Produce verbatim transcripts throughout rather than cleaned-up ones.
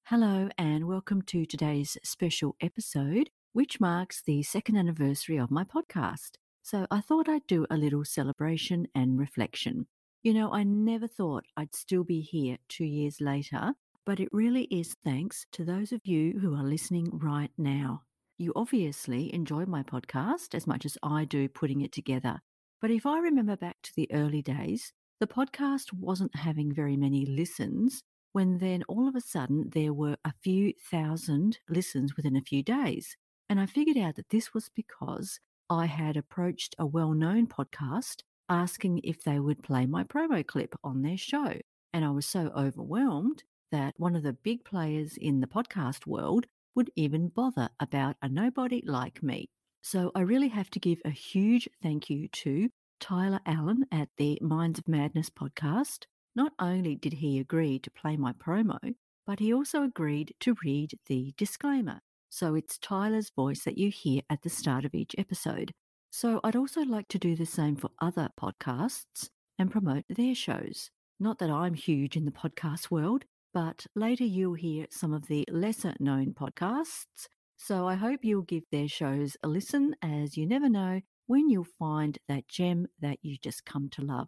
Hello, and welcome to today's special episode, which marks the second anniversary of my podcast. So I thought I'd do a little celebration and reflection. You know, I never thought I'd still be here two years later, but it really is thanks to those of you who are listening right now. You obviously enjoy my podcast as much as I do putting it together. But if I remember back to the early days, the podcast wasn't having very many listens when then all of a sudden there were a few thousand listens within a few days. And I figured out that this was because I had approached a well-known podcast asking if they would play my promo clip on their show. And I was so overwhelmed that one of the big players in the podcast world would even bother about a nobody like me. So I really have to give a huge thank you to Tyler Allen at the Minds of Madness podcast. Not only did he agree to play my promo, but he also agreed to read the disclaimer. So it's Tyler's voice that you hear at the start of each episode. So I'd also like to do the same for other podcasts and promote their shows. Not that I'm huge in the podcast world, but later you'll hear some of the lesser known podcasts. So I hope you'll give their shows a listen, as you never know when you'll find that gem that you just come to love.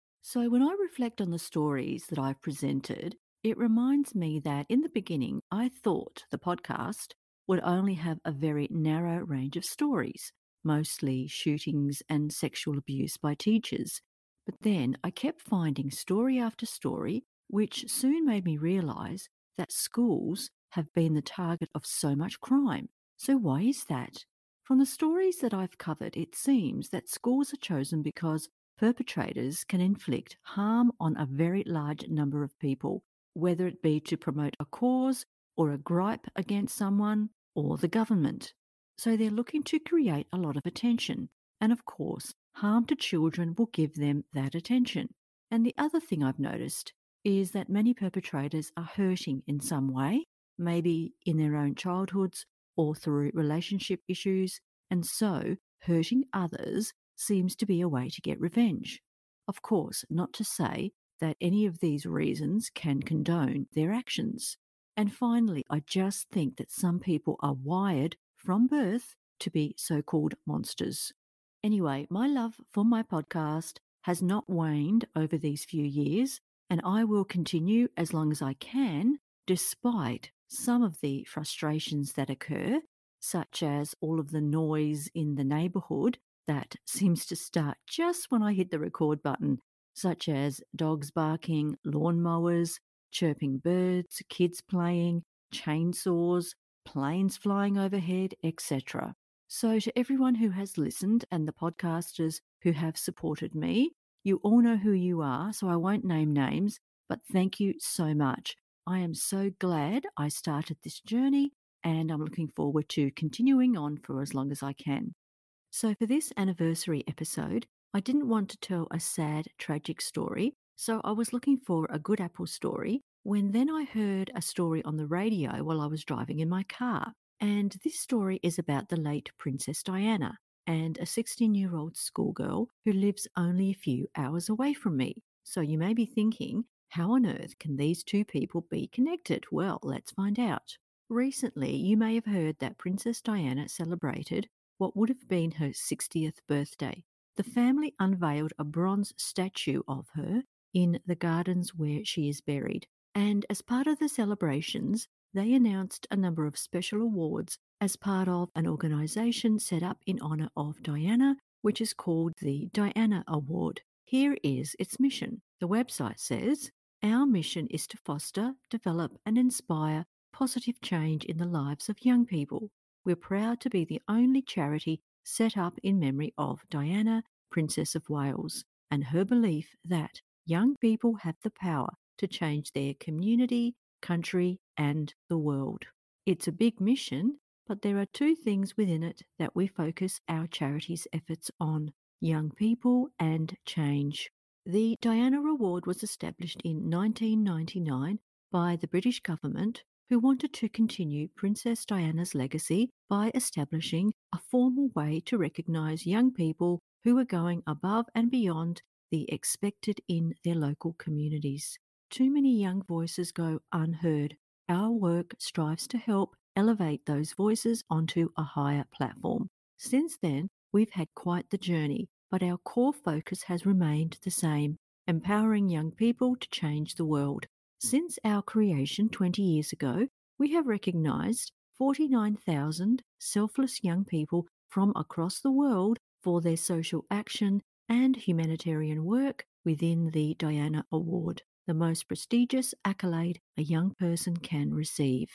So when I reflect on the stories that I've presented, it reminds me that in the beginning, I thought the podcast would only have a very narrow range of stories, mostly shootings and sexual abuse by teachers. But then I kept finding story after story, which soon made me realise that schools have been the target of so much crime. So why is that? From the stories that I've covered, it seems that schools are chosen because perpetrators can inflict harm on a very large number of people, whether it be to promote a cause or a gripe against someone or the government. So they're looking to create a lot of attention. And of course, harm to children will give them that attention. And the other thing I've noticed is that many perpetrators are hurting in some way, maybe in their own childhoods or through relationship issues, and so hurting others seems to be a way to get revenge. Of course, not to say that any of these reasons can condone their actions. And finally, I just think that some people are wired from birth to be so-called monsters. Anyway, my love for my podcast has not waned over these few years, and I will continue as long as I can, despite some of the frustrations that occur, such as all of the noise in the neighbourhood that seems to start just when I hit the record button, such as dogs barking, lawnmowers, chirping birds, kids playing, chainsaws, planes flying overhead, et cetera. So to everyone who has listened and the podcasters who have supported me, you all know who you are, so I won't name names, but thank you so much. I am so glad I started this journey, and I'm looking forward to continuing on for as long as I can. So for this anniversary episode, I didn't want to tell a sad, tragic story, so I was looking for a good Apple story when then I heard a story on the radio while I was driving in my car. And this story is about the late Princess Diana and a sixteen-year-old schoolgirl who lives only a few hours away from me. So you may be thinking, how on earth can these two people be connected? Well, let's find out. Recently, you may have heard that Princess Diana celebrated what would have been her sixtieth birthday. The family unveiled a bronze statue of her in the gardens where she is buried. And as part of the celebrations, they announced a number of special awards as part of an organisation set up in honour of Diana, which is called the Diana Award. Here is its mission. The website says, "Our mission is to foster, develop and inspire positive change in the lives of young people. We're proud to be the only charity set up in memory of Diana, Princess of Wales, and her belief that young people have the power to change their community, country, and the world." It's a big mission, but there are two things within it that we focus our charity's efforts on: young people and change. The Diana Award was established in nineteen ninety-nine by the British government, who wanted to continue Princess Diana's legacy by establishing a formal way to recognise young people who are going above and beyond the expected in their local communities. Too many young voices go unheard. our work strives to help elevate those voices onto a higher platform. Since then, we've had quite the journey, but our core focus has remained the same: empowering young people to change the world. Since our creation twenty years ago, we have recognised forty-nine thousand selfless young people from across the world for their social action and humanitarian work within the Diana Award, the most prestigious accolade a young person can receive.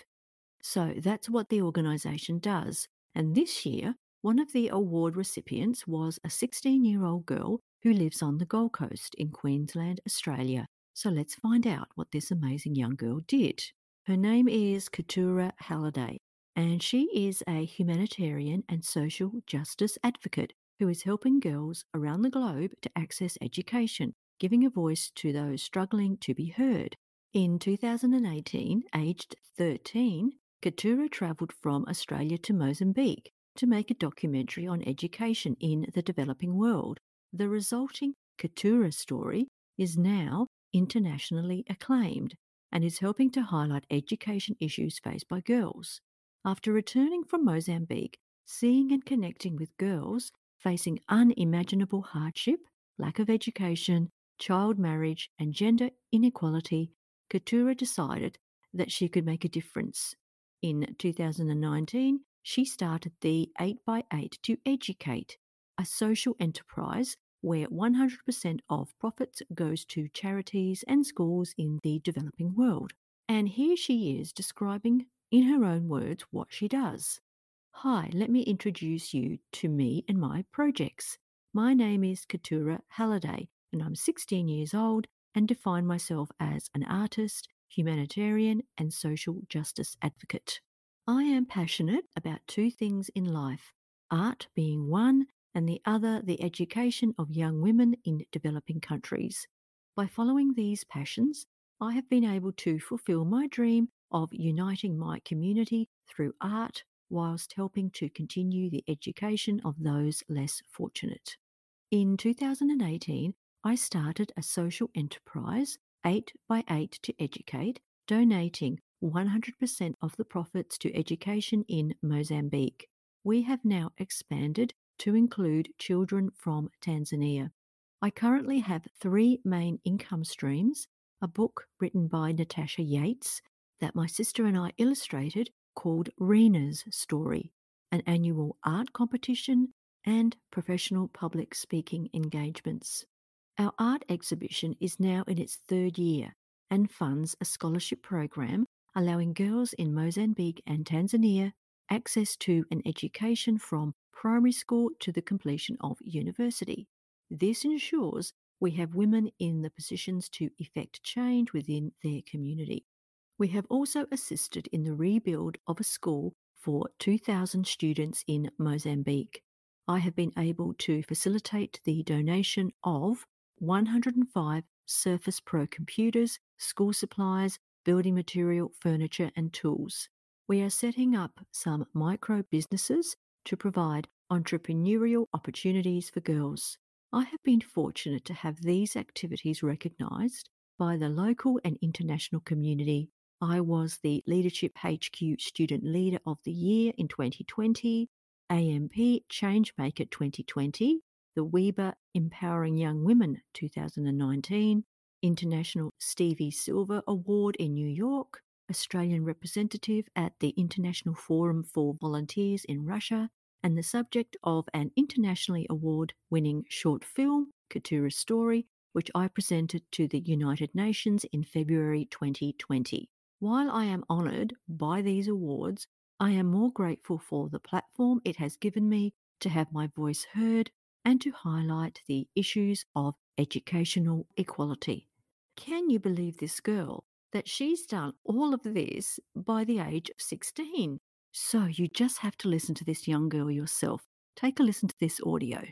So that's what the organisation does. And this year, one of the award recipients was a sixteen-year-old girl who lives on the Gold Coast in Queensland, Australia. So let's find out what this amazing young girl did. Her name is Keturah Halliday, and she is a humanitarian and social justice advocate who is helping girls around the globe to access education, giving a voice to those struggling to be heard. In two thousand eighteen, aged thirteen, Keturah travelled from Australia to Mozambique to make a documentary on education in the developing world. The resulting Keturah story is now internationally acclaimed and is helping to highlight education issues faced by girls. After returning from Mozambique, seeing and connecting with girls facing unimaginable hardship, lack of education, child marriage, and gender inequality, Keturah decided that she could make a difference. In two thousand nineteen, she started the eight by eight to Educate, a social enterprise where one hundred percent of profits goes to charities and schools in the developing world. And here she is describing in her own words what she does. Hi, let me introduce you to me and my projects. My name is Keturah Halliday, and I'm sixteen years old and define myself as an artist, humanitarian, and social justice advocate. I am passionate about two things in life, art being one, and the other the education of young women in developing countries. By following these passions, I have been able to fulfill my dream of uniting my community through art whilst helping to continue the education of those less fortunate. In two thousand eighteen, I started a social enterprise, eight by eight to Educate, donating one hundred percent of the profits to education in Mozambique. We have now expanded to include children from Tanzania. I currently have three main income streams: a book written by Natasha Yates that my sister and I illustrated called Rena's Story, an annual art competition, and professional public speaking engagements. Our art exhibition is now in its third year and funds a scholarship program allowing girls in Mozambique and Tanzania access to an education from primary school to the completion of university. This ensures we have women in the positions to effect change within their community. We have also assisted in the rebuild of a school for two thousand students in Mozambique. I have been able to facilitate the donation of one hundred five Surface Pro computers, school supplies, building material, furniture, and tools. We are setting up some micro businesses to provide entrepreneurial opportunities for girls. I have been fortunate to have these activities recognised by the local and international community. I was the Leadership H Q Student Leader of the Year in twenty twenty, A M P Changemaker twenty twenty, the Weber Empowering Young Women two thousand nineteen, International Stevie Silver Award in New York, Australian representative at the International Forum for Volunteers in Russia, and the subject of an internationally award-winning short film, Keturah's Story, which I presented to the United Nations in February twenty twenty. While I am honoured by these awards, I am more grateful for the platform it has given me to have my voice heard and to highlight the issues of educational equality. Can you believe this girl, that she's done all of this by the age of sixteen? So you just have to listen to this young girl yourself. Take a listen to this audio.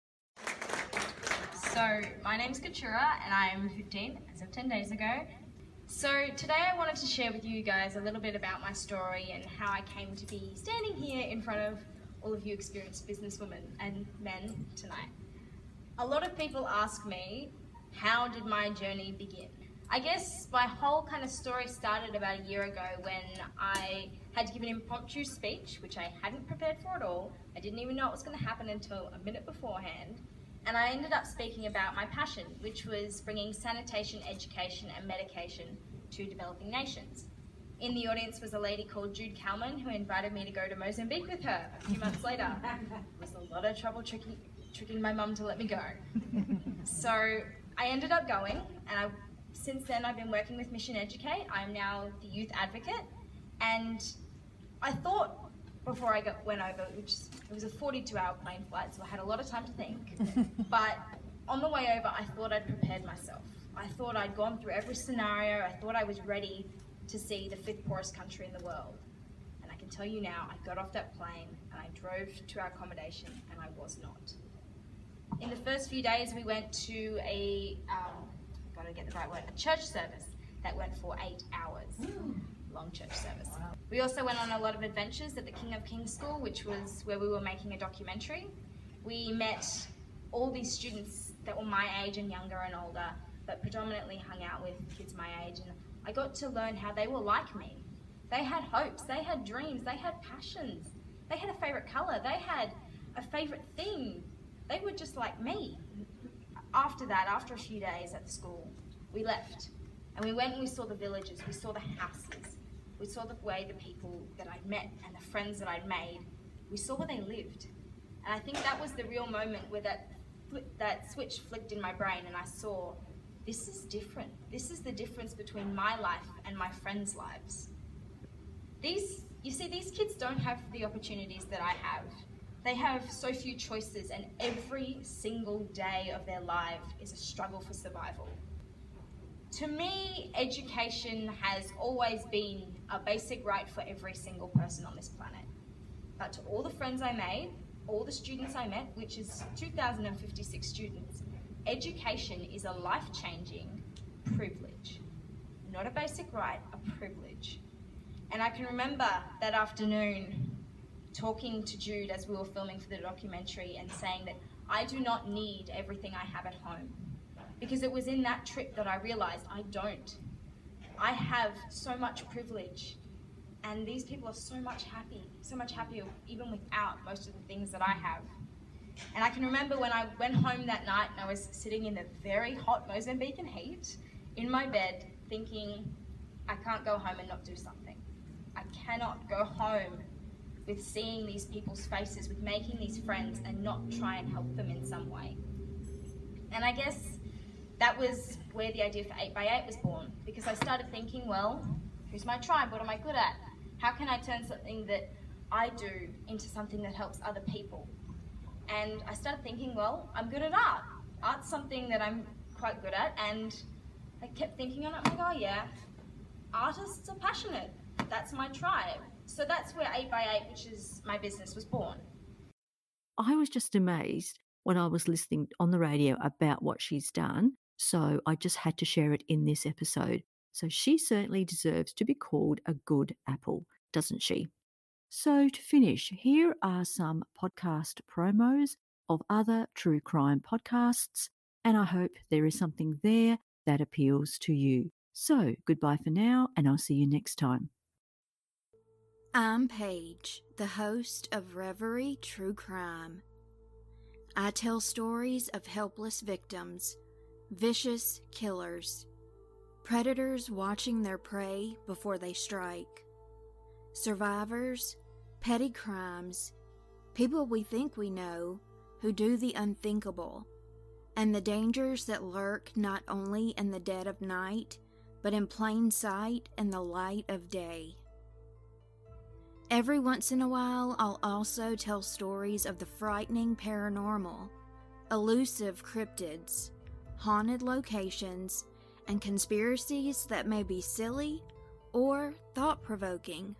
So my name's Keturah and I'm fifteen as of ten days ago. So today I wanted to share with you guys a little bit about my story and how I came to be standing here in front of all of you experienced businesswomen and men tonight. A lot of people ask me, how did my journey begin? I guess my whole kind of story started about a year ago when I had to give an impromptu speech, which I hadn't prepared for at all. I didn't even know it was going to happen until a minute beforehand. And I ended up speaking about my passion, which was bringing sanitation, education and medication to developing nations. In the audience was a lady called Jude Kalman, who invited me to go to Mozambique with her a few months later. It was a lot of trouble tricking, tricking my mum to let me go. So I ended up going, and I, since then I've been working with Mission Educate. I'm now the youth advocate, and I thought before I got, went over, which it was a forty-two hour plane flight, so I had a lot of time to think, but on the way over I thought I'd prepared myself. I thought I'd gone through every scenario. I thought I was ready to see the fifth poorest country in the world. And I can tell you now, I got off that plane and I drove to our accommodation, and I was not. In the first few days we went to a, um, gotta get the right word, a church service that went for eight hours. Mm. Long church service. Wow. We also went on a lot of adventures at the King of Kings School, which was where we were making a documentary. We met all these students that were my age and younger and older, but predominantly hung out with kids my age, and I got to learn how they were like me. They had hopes, they had dreams, they had passions, they had a favourite colour, they had a favourite thing. They were just like me. After that, after a few days at the school, we left and we went and we saw the villages, we saw the houses, we saw the way the people that I'd met and the friends that I'd made, we saw where they lived. And I think that was the real moment where that, that switch flicked in my brain, and I saw, this is different. This is the difference between my life and my friends' lives. These, you see, these kids don't have the opportunities that I have. They have so few choices, and every single day of their life is a struggle for survival. To me, education has always been a basic right for every single person on this planet. But to all the friends I made, all the students I met, which is two thousand fifty-six students, education is a life-changing privilege. Not a basic right, a privilege. And I can remember that afternoon talking to Jude as we were filming for the documentary and saying that I do not need everything I have at home. Because it was in that trip that I realized I don't. I have so much privilege, and these people are so much happy, so much happier even without most of the things that I have. And I can remember when I went home that night and I was sitting in the very hot Mozambican heat in my bed thinking, I can't go home and not do something. I cannot go home with seeing these people's faces, with making these friends and not try and help them in some way. And I guess that was where the idea for eight by eight was born, because I started thinking, well, who's my tribe? What am I good at? How can I turn something that I do into something that helps other people? And I started thinking, well, I'm good at art. Art's something that I'm quite good at, and I kept thinking on it, I'm like, oh yeah, artists are passionate. That's my tribe. So that's where eight by eight, which is my business, was born. I was just amazed when I was listening on the radio about what she's done, so I just had to share it in this episode. So she certainly deserves to be called a good apple, doesn't she? So to finish, here are some podcast promos of other true crime podcasts, and I hope there is something there that appeals to you. So goodbye for now, and I'll see you next time. I'm Paige, the host of Reverie True Crime. I tell stories of helpless victims, vicious killers, predators watching their prey before they strike, survivors, petty crimes, people we think we know who do the unthinkable, and the dangers that lurk not only in the dead of night, but in plain sight in the light of day. Every once in a while, I'll also tell stories of the frightening paranormal, elusive cryptids, haunted locations, and conspiracies that may be silly or thought-provoking.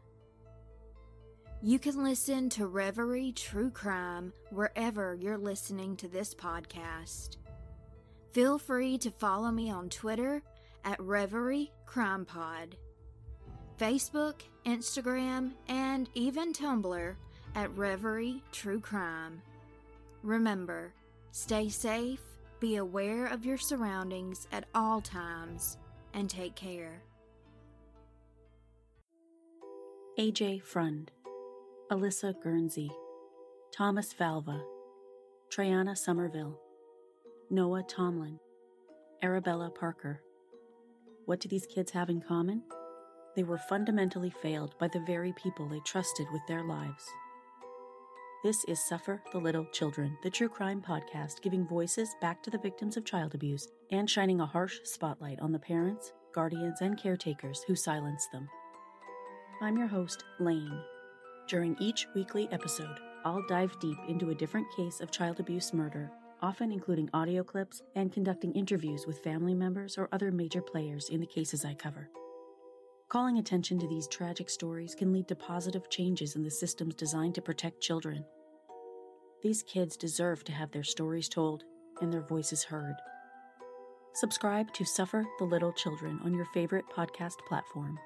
You can listen to Reverie True Crime wherever you're listening to this podcast. Feel free to follow me on Twitter at Reverie Crime Pod, Facebook, Instagram, and even Tumblr at Reverie True Crime. Remember, stay safe, be aware of your surroundings at all times, and take care. A J Frund, Alyssa Guernsey, Thomas Valva, Triana Somerville, Noah Tomlin, Arabella Parker. What do these kids have in common? They were fundamentally failed by the very people they trusted with their lives. This is Suffer the Little Children, the true crime podcast giving voices back to the victims of child abuse and shining a harsh spotlight on the parents, guardians, and caretakers who silenced them. I'm your host, Lane. During each weekly episode, I'll dive deep into a different case of child abuse murder, often including audio clips and conducting interviews with family members or other major players in the cases I cover. Calling attention to these tragic stories can lead to positive changes in the systems designed to protect children. These kids deserve to have their stories told and their voices heard. Subscribe to Suffer the Little Children on your favorite podcast platform.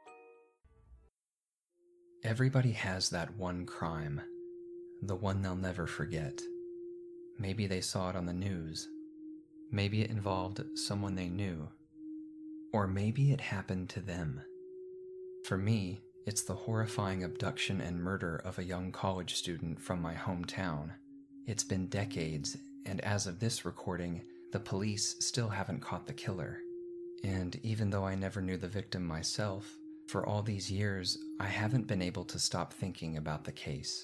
Everybody has that one crime, the one they'll never forget. Maybe they saw it on the news. Maybe it involved someone they knew. Or maybe it happened to them. For me, it's the horrifying abduction and murder of a young college student from my hometown. It's been decades, and as of this recording, the police still haven't caught the killer. And even though I never knew the victim myself, for all these years, I haven't been able to stop thinking about the case.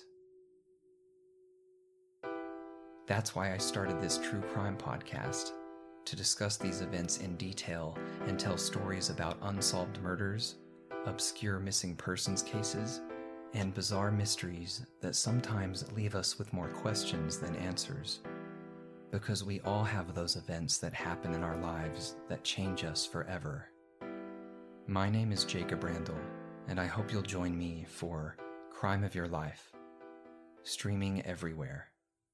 That's why I started this true crime podcast, to discuss these events in detail and tell stories about unsolved murders, obscure missing persons cases, and bizarre mysteries that sometimes leave us with more questions than answers. Because we all have those events that happen in our lives that change us forever. My name is Jacob Randall, and I hope you'll join me for Crime of Your Life, streaming everywhere.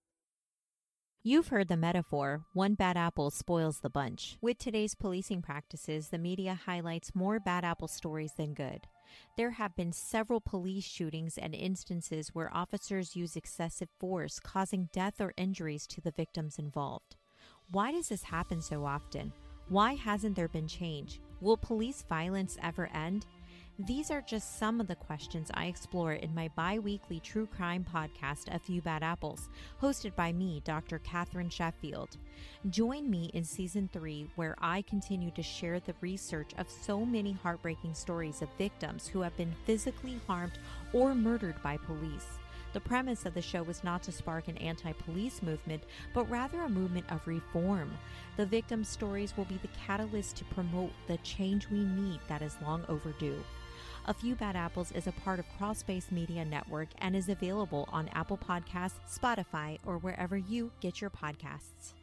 You've heard the metaphor, one bad apple spoils the bunch. With today's policing practices, the media highlights more bad apple stories than good. There have been several police shootings and instances where officers use excessive force, causing death or injuries to the victims involved. Why does this happen so often? Why hasn't there been change? Will police violence ever end? These are just some of the questions I explore in my bi-weekly true crime podcast, A Few Bad Apples, hosted by me, Doctor Catherine Sheffield. Join me in season three, where I continue to share the research of so many heartbreaking stories of victims who have been physically harmed or murdered by police. The premise of the show is not to spark an anti-police movement, but rather a movement of reform. The victims' stories will be the catalyst to promote the change we need that is long overdue. A Few Bad Apples is a part of Crossbase Media Network and is available on Apple Podcasts, Spotify, or wherever you get your podcasts.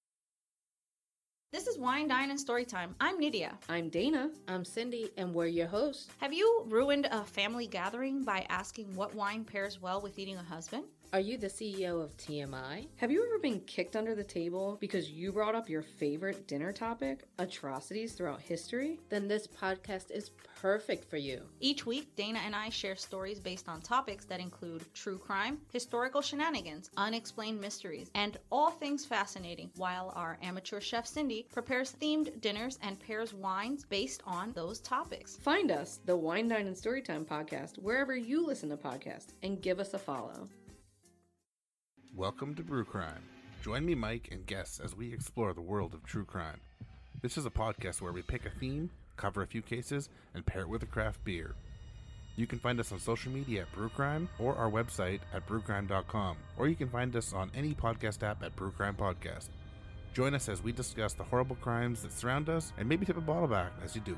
This is Wine, Dine, and Storytime. I'm Nydia. I'm Dana. I'm Cindy, and we're your hosts. Have you ruined a family gathering by asking what wine pairs well with eating a husband? Are you the C E O of T M I? Have you ever been kicked under the table because you brought up your favorite dinner topic, atrocities throughout history? Then this podcast is perfect for you. Each week, Dana and I share stories based on topics that include true crime, historical shenanigans, unexplained mysteries, and all things fascinating, while our amateur chef Cindy prepares themed dinners and pairs wines based on those topics. Find us, the Wine, Dine, and Storytime podcast, wherever you listen to podcasts, and give us a follow. Welcome to Brew Crime. Join me, Mike, and guests as we explore the world of true crime. This is a podcast where we pick a theme, cover a few cases, and pair it with a craft beer. You can find us on social media at Brew Crime or our website at brew crime dot com, or you can find us on any podcast app at Brew Crime Podcast. Join us as we discuss the horrible crimes that surround us and maybe tip a bottle back as you do it.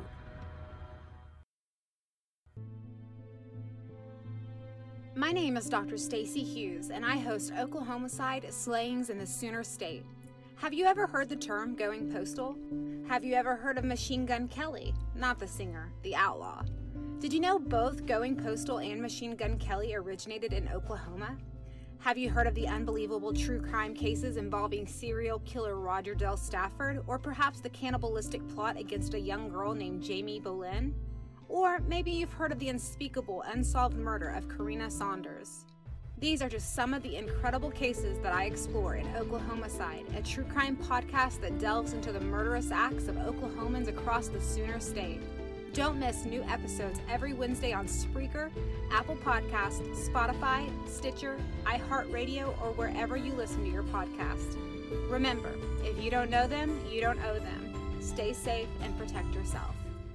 My name is Doctor Stacy Hughes, and I host Oklahomicide Slayings in the Sooner State. Have you ever heard the term going postal? Have you ever heard of Machine Gun Kelly? Not the singer, the outlaw. Did you know both Going Postal and Machine Gun Kelly originated in Oklahoma? Have you heard of the unbelievable true crime cases involving serial killer Roger Dell Stafford, or perhaps the cannibalistic plot against a young girl named Jamie Boleyn? Or maybe you've heard of the unspeakable, unsolved murder of Karina Saunders. These are just some of the incredible cases that I explore in Oklahomicide, a true crime podcast that delves into the murderous acts of Oklahomans across the Sooner State. Don't miss new episodes every Wednesday on Spreaker, Apple Podcasts, Spotify, Stitcher, iHeartRadio, or wherever you listen to your podcast. Remember, if you don't know them, you don't owe them. Stay safe and protect yourself.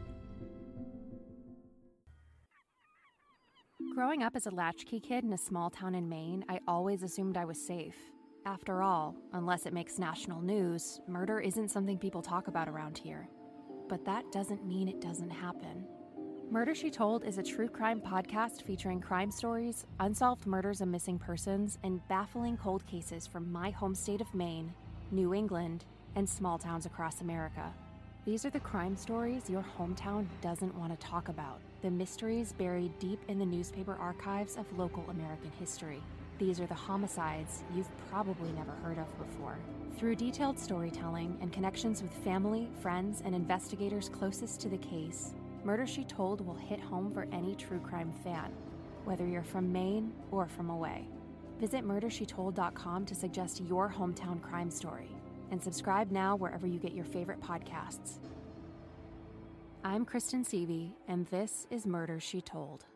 Growing up as a latchkey kid in a small town in Maine, I always assumed I was safe. After all, unless it makes national news, murder isn't something people talk about around here. But that doesn't mean it doesn't happen. Murder, She Told is a true crime podcast featuring crime stories, unsolved murders and missing persons, and baffling cold cases from my home state of Maine, New England, and small towns across America. These are the crime stories your hometown doesn't want to talk about, the mysteries buried deep in the newspaper archives of local American history. These are the homicides you've probably never heard of before. Through detailed storytelling and connections with family, friends, and investigators closest to the case, Murder, She Told will hit home for any true crime fan, whether you're from Maine or from away. Visit murder she told dot com to suggest your hometown crime story, and subscribe now wherever you get your favorite podcasts. I'm Kristen Seavey, and this is Murder, She Told.